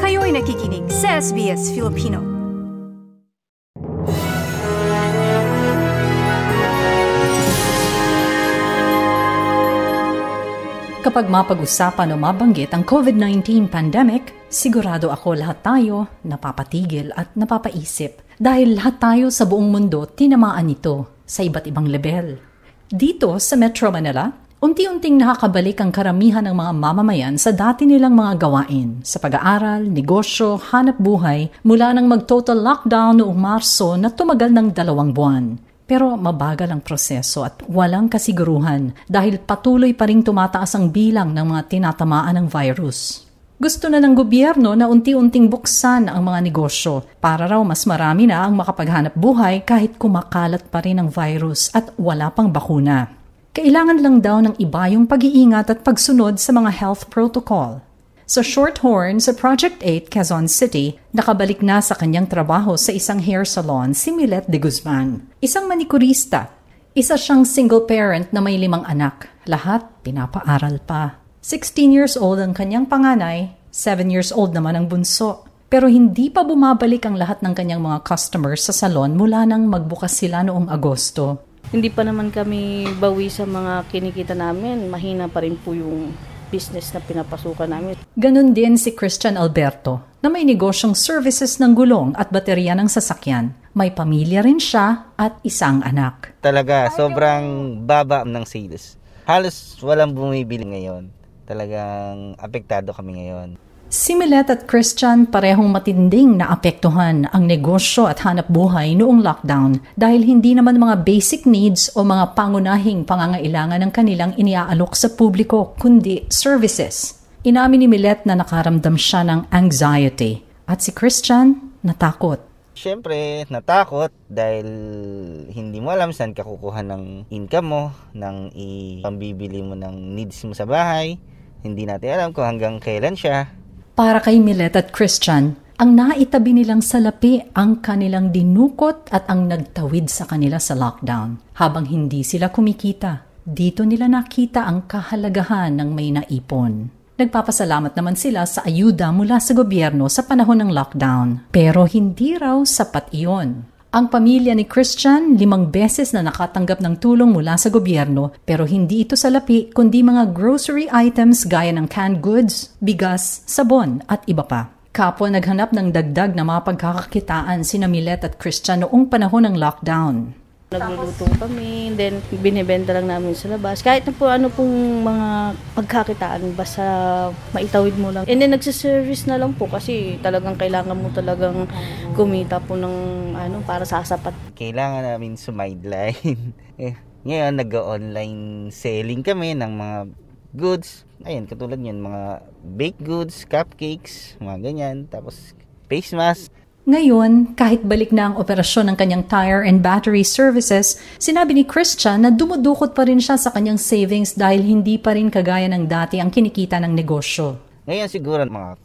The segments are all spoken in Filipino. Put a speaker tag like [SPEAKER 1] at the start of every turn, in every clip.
[SPEAKER 1] Kayo'y nakikinig sa SBS Filipino. Kapag mapag-usapan o mabanggit ang COVID-19 pandemic, sigurado ako lahat tayo napapatigil at napapaisip dahil lahat tayo sa buong mundo tinamaan nito sa iba't ibang level. Dito sa Metro Manila, unti-unting nakakabalik ang karamihan ng mga mamamayan sa dati nilang mga gawain sa pag-aaral, negosyo, hanap buhay mula nang mag-total lockdown noong Marso na tumagal ng 2 buwan. Pero mabagal ang proseso at walang kasiguruhan dahil patuloy pa ring tumataas ang bilang ng mga tinatamaan ng virus. Gusto na ng gobyerno na unti-unting buksan ang mga negosyo para raw mas marami na ang makapaghanap buhay kahit kumakalat pa rin ang virus at wala pang bakuna. Kailangan lang daw ng iba yung pag-iingat at pagsunod sa mga health protocol. Sa Shorthorn sa Project 8, Quezon City, nakabalik na sa kanyang trabaho sa isang hair salon si Milet de Guzman. Isang manikurista. Isa siyang single parent na may 5 anak. Lahat pinapaaral pa. 16 years old ang kanyang panganay, 7 years old naman ang bunso. Pero hindi pa bumabalik ang lahat ng kanyang mga customers sa salon mula nang magbukas sila noong Agosto.
[SPEAKER 2] Hindi pa naman kami bawi sa mga kinikita namin. Mahina pa rin po yung business na pinapasukan namin.
[SPEAKER 1] Ganon din si Christian Alberto na may negosyong services ng gulong at baterya ng sasakyan. May pamilya rin siya at isang anak.
[SPEAKER 3] Talaga, sobrang baba ng sales. Halos walang bumibili ngayon. Talagang apektado kami ngayon.
[SPEAKER 1] Si Milet at Christian parehong matinding naapektuhan ang negosyo at hanap buhay noong lockdown dahil hindi naman mga basic needs o mga pangunahing pangangailangan ng kanilang iniaalok sa publiko kundi services. Inamin ni Milet na nakaramdam siya ng anxiety at si Christian natakot.
[SPEAKER 3] Siyempre, natakot dahil hindi mo alam saan ka kukuha ng income mo, ng pambibili mo ng needs mo sa bahay. Hindi natin alam kung hanggang kailan siya.
[SPEAKER 1] Para kay Milet at Christian, ang naitabi nilang salapi ang kanilang dinukot at ang nagtawid sa kanila sa lockdown. Habang hindi sila kumikita, dito nila nakita ang kahalagahan ng may naipon. Nagpapasalamat naman sila sa ayuda mula sa gobyerno sa panahon ng lockdown. Pero hindi raw sapat iyon. Ang pamilya ni Christian 5 beses na nakatanggap ng tulong mula sa gobyerno pero hindi ito salapi kundi mga grocery items gaya ng canned goods, bigas, sabon at iba pa. Kapwa naghanap ng dagdag na mga pagkakakitaan sina Milet at Christian noong panahon ng lockdown.
[SPEAKER 2] Nagluluto kami, then binibenta lang namin sa labas. Kahit na po ano pong mga pagkakitaan, basta maitawid mo lang. And then nagsiservice na lang po kasi talagang kailangan mo talagang kumita po ng para sasapat.
[SPEAKER 3] Kailangan namin sumideline. Ngayon, nag-online selling kami ng mga goods. Ayun, katulad yun, mga baked goods, cupcakes, mga ganyan. Tapos face mask.
[SPEAKER 1] Ngayon, kahit balik na ang operasyon ng kanyang tire and battery services, sinabi ni Christian na dumudukot pa rin siya sa kanyang savings dahil hindi pa rin kagaya ng dati ang kinikita ng negosyo.
[SPEAKER 3] Ngayon siguro mga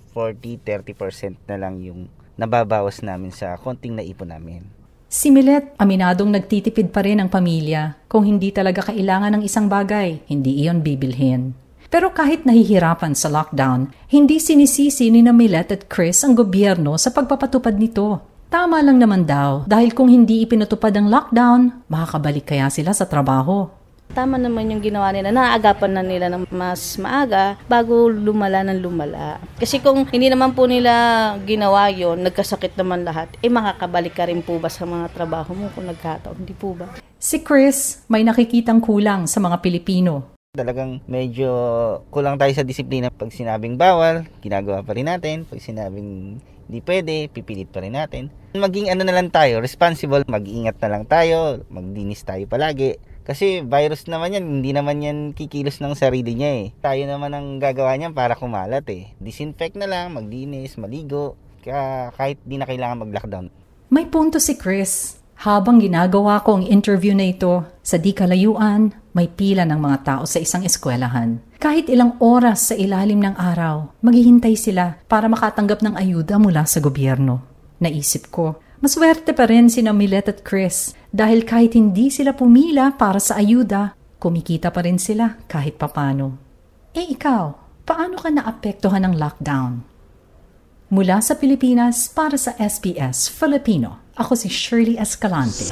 [SPEAKER 3] 40-30% na lang yung nababawas namin sa konting naipon namin.
[SPEAKER 1] Si Milet, aminadong nagtitipid pa rin ang pamilya. Kung hindi talaga kailangan ng isang bagay, hindi iyon bibilhin. Pero kahit nahihirapan sa lockdown, hindi sinisisi ni Milet at Chris ang gobyerno sa pagpapatupad nito. Tama lang naman daw dahil kung hindi ipinatupad ang lockdown, makakabalik kaya sila sa trabaho.
[SPEAKER 2] Tama naman yung ginawa nila. Naagapan na nila ng mas maaga bago lumala ng lumala. Kasi kung hindi naman po nila ginawa yon, nagkasakit naman lahat, makakabalik ka rin po ba sa mga trabaho mo kung nagkataon? Hindi po ba?
[SPEAKER 1] Si Chris may nakikitang kulang sa mga Pilipino.
[SPEAKER 3] Talagang medyo kulang tayo sa disiplina. Pag sinabing bawal, ginagawa pa rin natin. Pag sinabing hindi pwede, pipilit pa rin natin. Maging na lang tayo, responsible, mag-ingat na lang tayo, magdinis tayo palagi. Kasi virus naman yan, hindi naman yan kikilos ng sarili niya eh. Tayo naman ang gagawa niyan para kumalat eh. Disinfect na lang, magdinis, maligo, kahit di na kailangan mag-lockdown.
[SPEAKER 1] May punto si Chris. Habang ginagawa ko ang interview na ito, sa di kalayuan, may pila ng mga tao sa isang eskwelahan. Kahit ilang oras sa ilalim ng araw, maghihintay sila para makatanggap ng ayuda mula sa gobyerno. Naisip ko, maswerte pa rin sina Milet at Chris dahil kahit hindi sila pumila para sa ayuda, kumikita pa rin sila kahit papano. Ikaw, paano ka naapektuhan ng lockdown? Mula sa Pilipinas para sa SBS Filipino, ako si Shirley Escalante.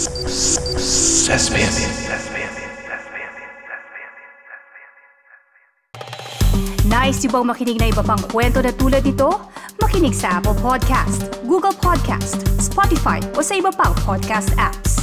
[SPEAKER 4] Nice yung bang makinig na iba pang kwento na tulad ito? Makinig sa Apple Podcast, Google Podcast, Spotify o sa iba pang podcast apps.